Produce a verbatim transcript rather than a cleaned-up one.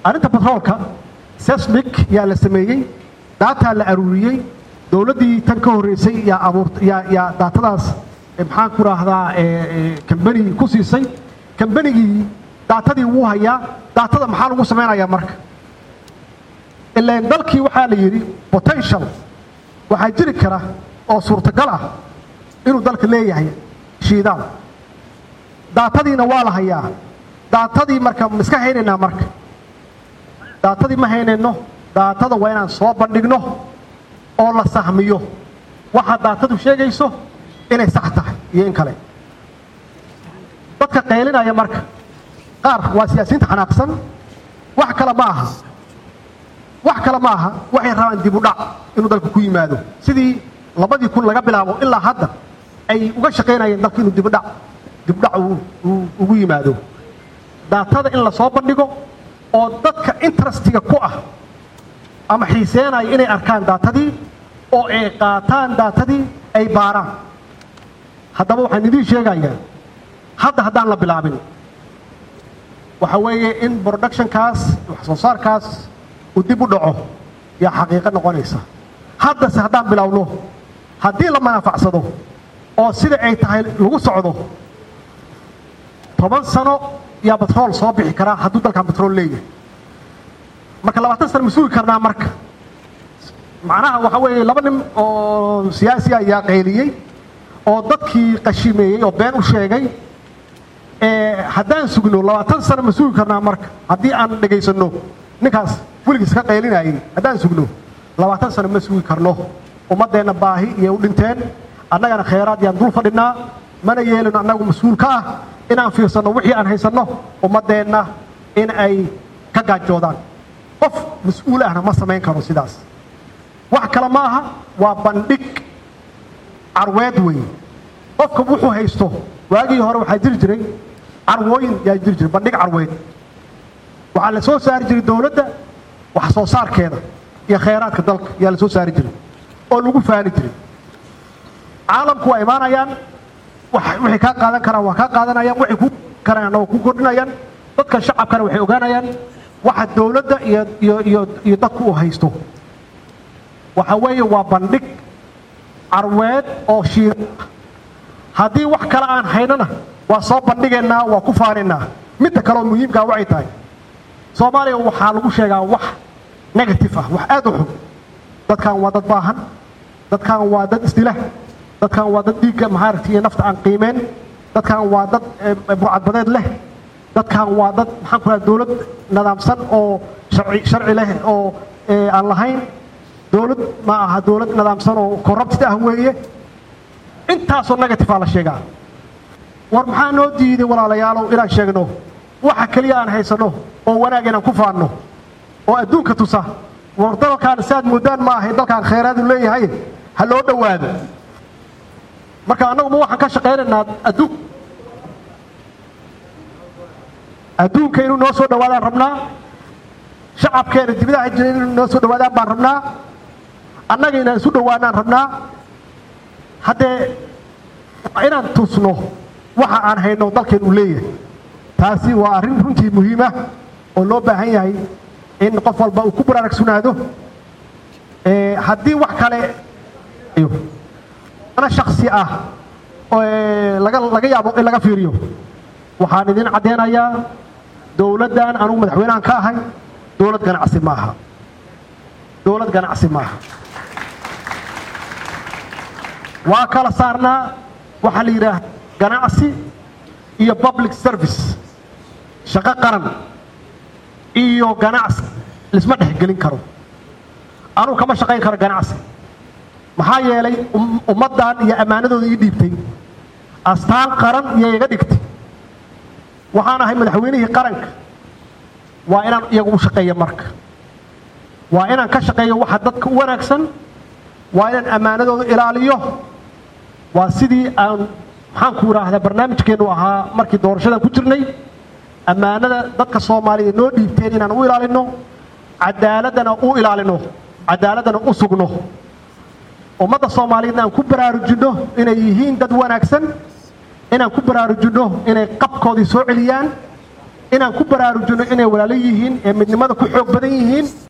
arinta batroolka seismic yaa la sameeyey data la aruuriyey dawladdii tan ka horeysay yaa abuurtay yaa yaa datadaas maxaan ku raahdaa company ku siisay companygii datadii wuu hayaa datada maxaa lagu sameynayaa marka ilaa dalkii waxaa la yiri potential waxaa jiri kara oo suurtagal ah inuu dalka leeyahay shiidaal datadiina waa la hayaa datadii marka iska haynaynaa marka datadii ma haynayno datada waa inaan soo bandhigno oo la sahmiyo waxa datadu sheegayso inay sax tahay iyo in kale dadka qeylinaya marka qaar waa siyaasiyiinta xanaaqsan wax kale ma aha wax kale ma aha waxay rabaan dib u dhac inuu dalku ku yimaado sidii labadii kun laga bilaabo ilaa hadda ay uga shaqeynayeen dalku inuu dib u dhac dib u dhac ugu yimaado datada in la soo bandhigo oo dadka interestiga ku ah ama xiiseenaya inay arkaan datadii oo ay qaataan datadii ay baaraan haddaba waxaan idiin sheegayaa hadda haddaan la bilaabin waxa weeye in productionkaas wax soo saarkaas uu dib u dhaco yaa xaqiiqo noqonaysa haddase haddaan bilowno haddii la manaafacsado oo sida ay tahay lagu socdo toban sano yaa batrool soo bixi karaa hadduu dalkan batrool leeyahay marka labaatan sano ma sugi karnaa marka macnaha waxa weeye laba nin oo siyaasi ayaa qayliyey oo dadkii qashimeeyey oo been u sheegay haddaan sugno labaatan sano ma sugi karnaa marka haddii aan dhegaysanno ninkaas weligiis ka qaylinayay haddaan sugno labaatan sano ma sugi karno ummaddeenna baahi iyo u dhinteen annagana khayraad yaan dul fadhinaa mana yeelino annagu mas-uul ka ah inaan fiirsanno wixii aan haysanno ummaddeenna in ay ka gaajoodaan qof mas-uul ahna ma samayn karo sidaas wax kale ma aha waa bandhig carweed weeye qofka wuxuu haysto waagii hore waxaa jiri jiray carwooyin yaa jiri jiray bandhig carweed waxaa la soo saari jiray dawladda wax soo saarkeeda iyo khayraadka dalka yaa la soo saari jiray oo lagu faani jiray caalamku waa imaanayaan waxay kaa qaadan karaan waa kaa qaadanayaan waxay ku karaan oo ku kordhinayaan dadka shacabkana waxay ogaanayaan waxa dawladda iyo iyo iyo iyo dadku u haysto waxa weeye waa bandhig carweed oo shiir haddii wax kale aan haynana waa soo bandhigaynaa waa ku faanaynaa midda kale oo muhiimkaa waxay tahay soomaaliya waxaa lagu sheegaa wax negative ah wax aad u xun dadkan waa dad baahan dadkan waa dad isdila dadkan waa dad dhiigga mahaaragti iyo nafta aan qiimeen dadkan waa dad burcadbadeed leh dadkan waa dad maxaan ku rahaa dawlad nidaamsan oo sharci sharci leh oo aan lahayn dawlad ma aha dawlad nidaamsan oo corrupt ah weeye intaasoo negative ah la sheegaa war maxaa noo diiday walaalayaalow inaan sheegno waxa kaliya aan haysano oo wanaag inaan ku faanno oo adduunka tusa war dalkaan saad moodaan ma ahay dalkaan khayraad uu leeyahay ha loo dhawaado marka annagu ma waxaan ka shaqaynaynaa adduun adduunka inuu noo soo dhawaadaan rabnaa shacabkeena dibadaha jira inuu noo soo dhawaadaan baan rabnaa annaga inaan isu dhawaanaan rabnaa haddee inaan tusno waxa aan hayno dalkeen uu leeyahay taasi waa arrin runtii muhiim ah oo loo baahan yahay in qof walba uu ku baraarugsanaado haddii wax kale ana shakhsi ah oo laga laga yaabo in laga fiiriyo waxaan idin caddeynayaa dawladdan anugu madaxweynahan ka ahay dawlad ganacsi ma aha dawlad ganacsi ma aha waa kala saarnaa waxaa la yidhaah ganacsi iyo public service shaqo qaran iyo ganacsi lisma dhexgelin karo anugu kama shaqayn karo ganacsi maxaa yeelay ummaddan iyo ammaanadooda ii dhiibtay astaan qaran iyo iga dhigtay waxaan ahay madaxweynihii qaranka waa inaan iyagu u shaqeeyo marka waa inaan ka shaqeeyo waxa dadka u wanaagsan waa inaan ammaanadooda ilaaliyo waa sidii aan maxaan ku yidhaahdaa barnaamijkeennu ahaa markii doorashadan ku jirnay ammaanada dadka soomaaliyeed noo dhiibteen inaan u ilaalino cadaaladana u ilaalino cadaaladana u sugno ummadda soomaaliyeedna aan ku baraarujinno inay yihiin dad wanaagsan inaan ku baraarujinno inay qabkoodii soo celiyaan inaan ku baraarujino inay walaalo yihiin ee midnimada ku xoog badan yihiin